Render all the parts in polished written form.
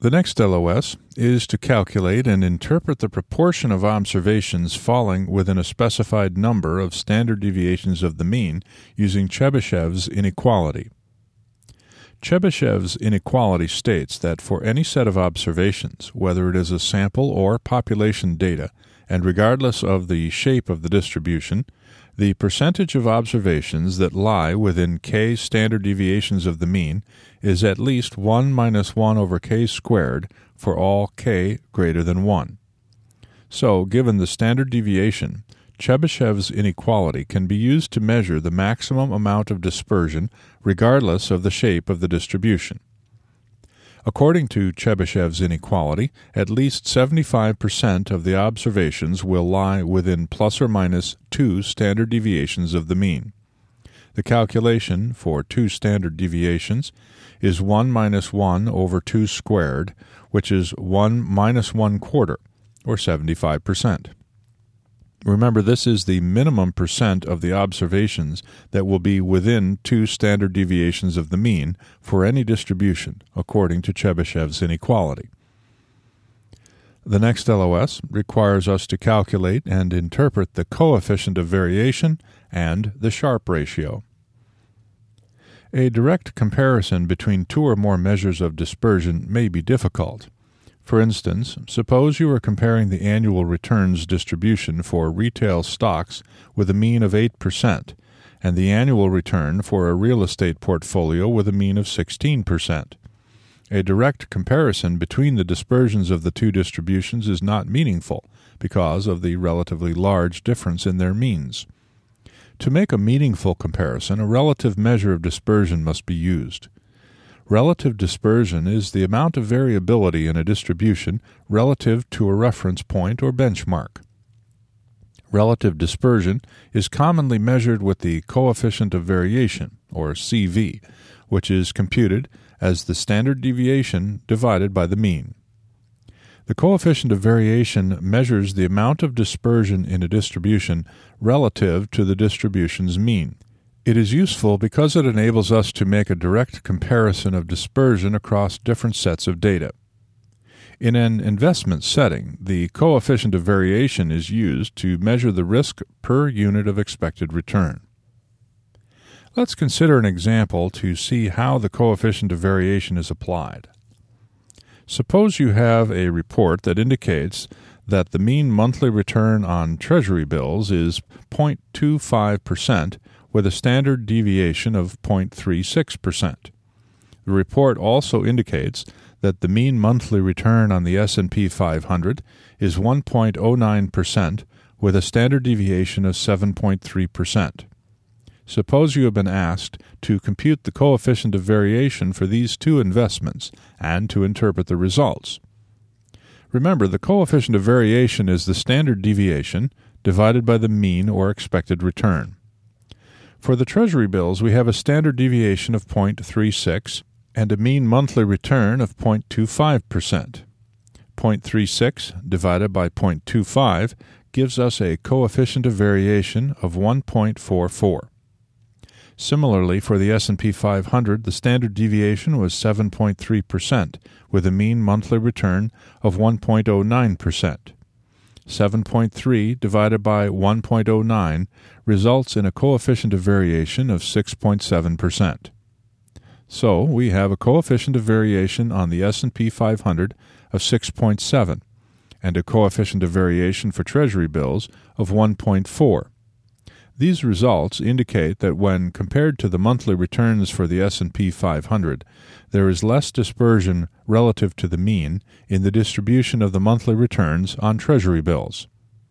The next LOS is to calculate and interpret the proportion of observations falling within a specified number of standard deviations of the mean using Chebyshev's inequality. Chebyshev's inequality states that for any set of observations, whether it is a sample or population data, and regardless of the shape of the distribution, the percentage of observations that lie within k standard deviations of the mean is at least 1 minus 1 over k squared for all k greater than 1. So, given the standard deviation, Chebyshev's inequality can be used to measure the maximum amount of dispersion regardless of the shape of the distribution. According to Chebyshev's inequality, at least 75% of the observations will lie within plus or minus 2 standard deviations of the mean. The calculation for 2 standard deviations is 1 minus 1 over 2 squared, which is 1 minus 1 quarter, or 75%. Remember, this is the minimum percent of the observations that will be within 2 standard deviations of the mean for any distribution, according to Chebyshev's inequality. The next LOS requires us to calculate and interpret the coefficient of variation and the Sharpe ratio. A direct comparison between 2 or more measures of dispersion may be difficult. For instance, suppose you are comparing the annual returns distribution for retail stocks with a mean of 8% and the annual return for a real estate portfolio with a mean of 16%. A direct comparison between the dispersions of the 2 distributions is not meaningful because of the relatively large difference in their means. To make a meaningful comparison, a relative measure of dispersion must be used. Relative dispersion is the amount of variability in a distribution relative to a reference point or benchmark. Relative dispersion is commonly measured with the coefficient of variation, or CV, which is computed as the standard deviation divided by the mean. The coefficient of variation measures the amount of dispersion in a distribution relative to the distribution's mean. It is useful because it enables us to make a direct comparison of dispersion across different sets of data. In an investment setting, the coefficient of variation is used to measure the risk per unit of expected return. Let's consider an example to see how the coefficient of variation is applied. Suppose you have a report that indicates that the mean monthly return on Treasury bills is 0.25%, with a standard deviation of 0.36%. The report also indicates that the mean monthly return on the S&P 500 is 1.09%, with a standard deviation of 7.3%. Suppose you have been asked to compute the coefficient of variation for these 2 investments and to interpret the results. Remember, the coefficient of variation is the standard deviation divided by the mean or expected return. For the Treasury bills, we have a standard deviation of 0.36 and a mean monthly return of 0.25%. 0.36 divided by 0.25 gives us a coefficient of variation of 1.44. Similarly, for the S&P 500, the standard deviation was 7.3%, with a mean monthly return of 1.09%. 7.3 divided by 1.09 results in a coefficient of variation of 6.7%. So, we have a coefficient of variation on the S&P 500 of 6.7 and a coefficient of variation for Treasury bills of 1.4. These results indicate that when compared to the monthly returns for the S&P 500, there is less dispersion relative to the mean in the distribution of the monthly returns on Treasury bills.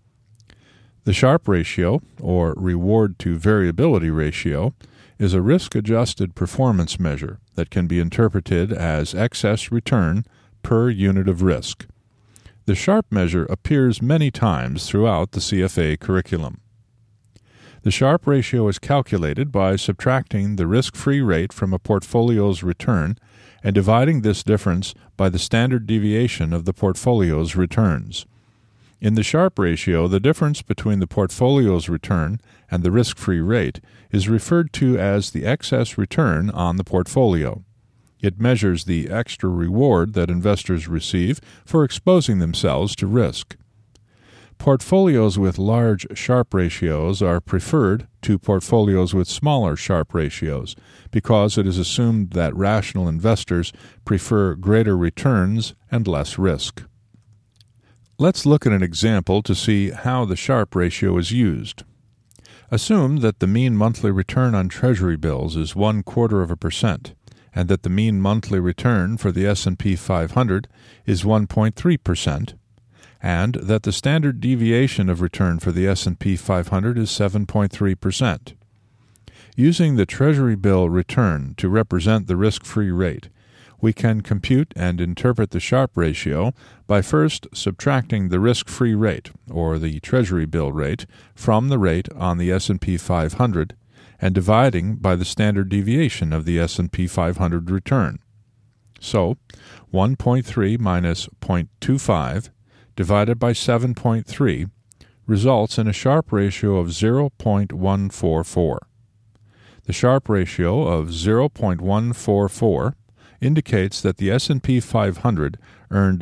The Sharpe ratio, or reward to variability ratio, is a risk-adjusted performance measure that can be interpreted as excess return per unit of risk. The Sharpe measure appears many times throughout the CFA curriculum. The Sharpe ratio is calculated by subtracting the risk-free rate from a portfolio's return and dividing this difference by the standard deviation of the portfolio's returns. In the Sharpe ratio, the difference between the portfolio's return and the risk-free rate is referred to as the excess return on the portfolio. It measures the extra reward that investors receive for exposing themselves to risk. Portfolios with large Sharpe ratios are preferred to portfolios with smaller Sharpe ratios because it is assumed that rational investors prefer greater returns and less risk. Let's look at an example to see how the Sharpe ratio is used. Assume that the mean monthly return on Treasury bills is 0.25%, and that the mean monthly return for the S&P 500 is 1.3%, and that the standard deviation of return for the S&P 500 is 7.3%. Using the Treasury bill return to represent the risk-free rate, we can compute and interpret the Sharpe ratio by first subtracting the risk-free rate, or the Treasury bill rate, from the rate on the S&P 500 and dividing by the standard deviation of the S&P 500 return. So, 1.3 minus 0.25 divided by 7.3 results in a Sharpe ratio of 0.144. The Sharpe ratio of 0.144 indicates that the S&P 500 earned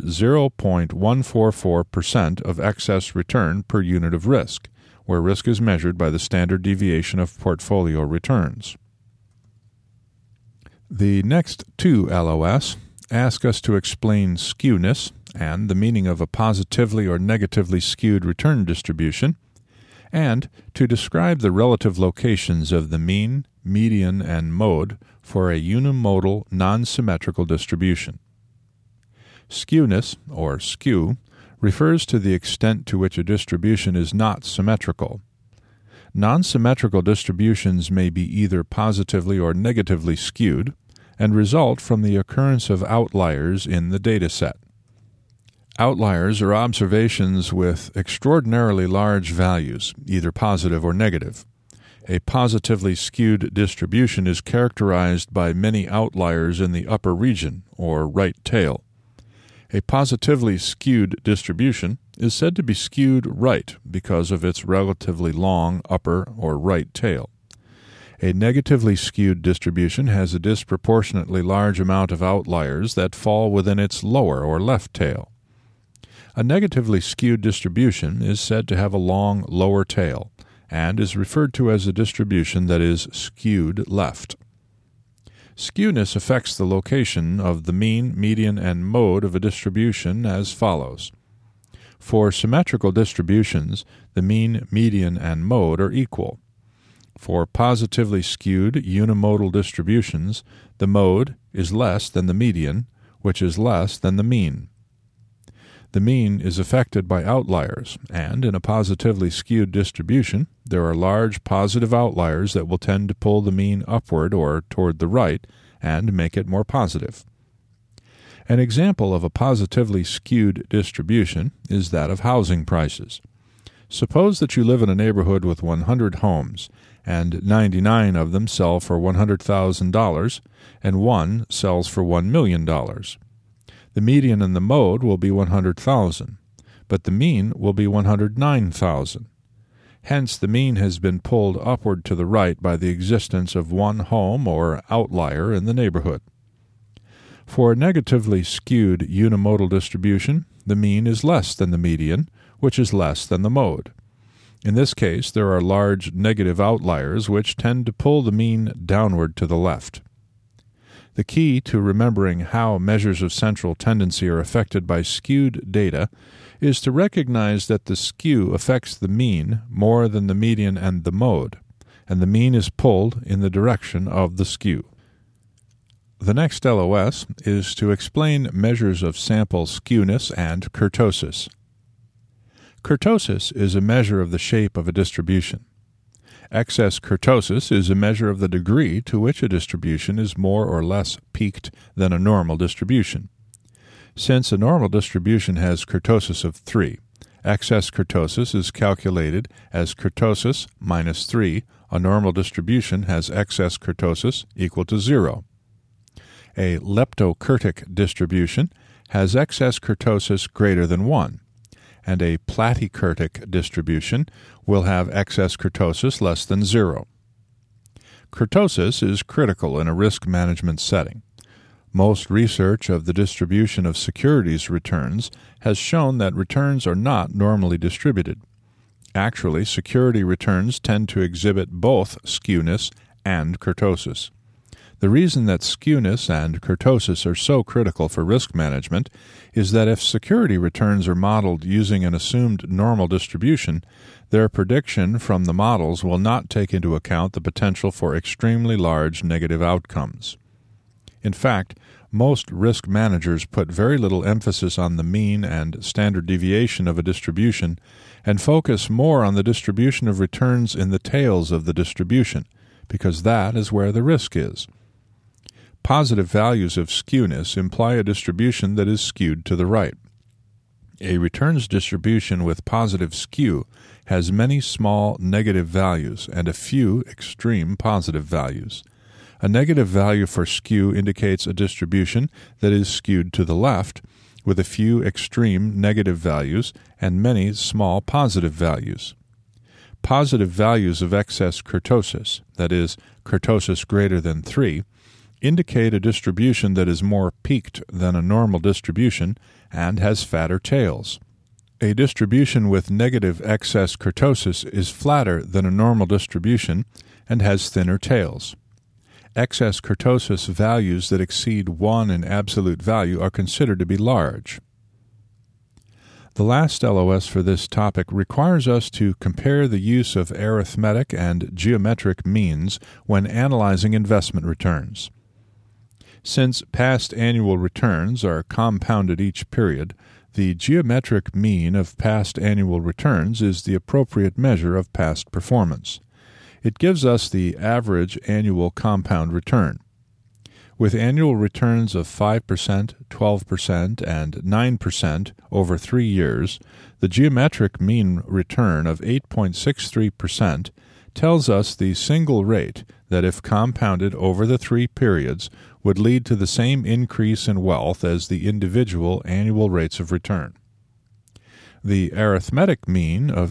0.144% of excess return per unit of risk, where risk is measured by the standard deviation of portfolio returns. The next two LOS ask us to explain skewness and the meaning of a positively or negatively skewed return distribution, and to describe the relative locations of the mean, median, and mode for a unimodal non-symmetrical distribution. Skewness, or skew, refers to the extent to which a distribution is not symmetrical. Non-symmetrical distributions may be either positively or negatively skewed and result from the occurrence of outliers in the data set. Outliers are observations with extraordinarily large values, either positive or negative. A positively skewed distribution is characterized by many outliers in the upper region, or right tail. A positively skewed distribution is said to be skewed right because of its relatively long upper or right tail. A negatively skewed distribution has a disproportionately large amount of outliers that fall within its lower or left tail. A negatively skewed distribution is said to have a long lower tail and is referred to as a distribution that is skewed left. Skewness affects the location of the mean, median, and mode of a distribution as follows. For symmetrical distributions, the mean, median, and mode are equal. For positively skewed unimodal distributions, the mode is less than the median, which is less than the mean. The mean is affected by outliers, and in a positively skewed distribution, there are large positive outliers that will tend to pull the mean upward or toward the right and make it more positive. An example of a positively skewed distribution is that of housing prices. Suppose that you live in a neighborhood with 100 homes, and 99 of them sell for $100,000, and one sells for $1 million. The median and the mode will be 100,000, but the mean will be 109,000. Hence, the mean has been pulled upward to the right by the existence of one home or outlier in the neighborhood. For a negatively skewed unimodal distribution, the mean is less than the median, which is less than the mode. In this case, there are large negative outliers which tend to pull the mean downward to the left. The key to remembering how measures of central tendency are affected by skewed data is to recognize that the skew affects the mean more than the median and the mode, and the mean is pulled in the direction of the skew. The next LOS is to explain measures of sample skewness and kurtosis. Kurtosis is a measure of the shape of a distribution. Excess kurtosis is a measure of the degree to which a distribution is more or less peaked than a normal distribution. Since a normal distribution has kurtosis of 3, excess kurtosis is calculated as kurtosis minus 3. A normal distribution has excess kurtosis equal to 0. A leptokurtic distribution has excess kurtosis greater than 1. And a platykurtic distribution will have excess kurtosis less than 0. Kurtosis is critical in a risk management setting. Most research of the distribution of securities returns has shown that returns are not normally distributed. Actually, security returns tend to exhibit both skewness and kurtosis. The reason that skewness and kurtosis are so critical for risk management is that if security returns are modeled using an assumed normal distribution, their prediction from the models will not take into account the potential for extremely large negative outcomes. In fact, most risk managers put very little emphasis on the mean and standard deviation of a distribution and focus more on the distribution of returns in the tails of the distribution, because that is where the risk is. Positive values of skewness imply a distribution that is skewed to the right. A returns distribution with positive skew has many small negative values and a few extreme positive values. A negative value for skew indicates a distribution that is skewed to the left, with a few extreme negative values and many small positive values. Positive values of excess kurtosis, that is, kurtosis greater than 3, indicate a distribution that is more peaked than a normal distribution and has fatter tails. A distribution with negative excess kurtosis is flatter than a normal distribution and has thinner tails. Excess kurtosis values that exceed 1 in absolute value are considered to be large. The last LOS for this topic requires us to compare the use of arithmetic and geometric means when analyzing investment returns. Since past annual returns are compounded each period, the geometric mean of past annual returns is the appropriate measure of past performance. It gives us the average annual compound return. With annual returns of 5%, 12%, and 9% over 3 years, the geometric mean return of 8.63% tells us the single rate that, if compounded over the 3 periods, would lead to the same increase in wealth as the individual annual rates of return. The arithmetic mean of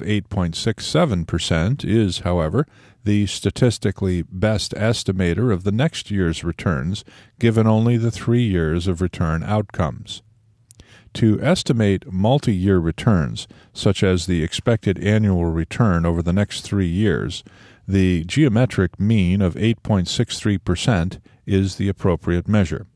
8.67% is, however, the statistically best estimator of the next year's returns, given only the 3 years of return outcomes. To estimate multi-year returns, such as the expected annual return over the next 3 years, the geometric mean of 8.63% is the appropriate measure.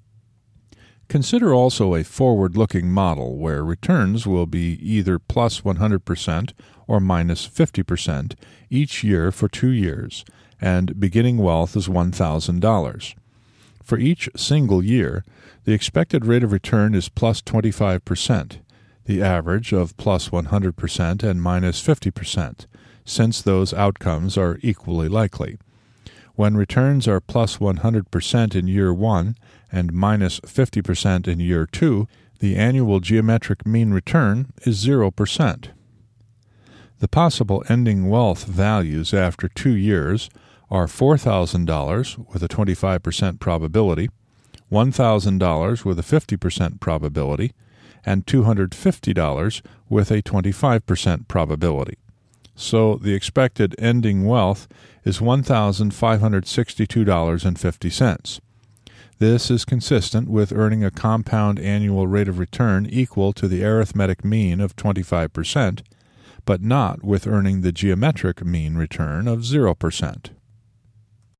Consider also a forward-looking model where returns will be either plus 100% or minus 50% each year for 2 years, and beginning wealth is $1,000. For each single year, the expected rate of return is plus 25%, the average of plus 100% and minus 50%, since those outcomes are equally likely. When returns are plus 100% in year 1 and minus 50% in year 2, the annual geometric mean return is 0%. The possible ending wealth values after 2 years are $4,000 with a 25% probability, $1,000 with a 50% probability, and $250 with a 25% probability. So the expected ending wealth is $1,562.50. This is consistent with earning a compound annual rate of return equal to the arithmetic mean of 25%, but not with earning the geometric mean return of 0%.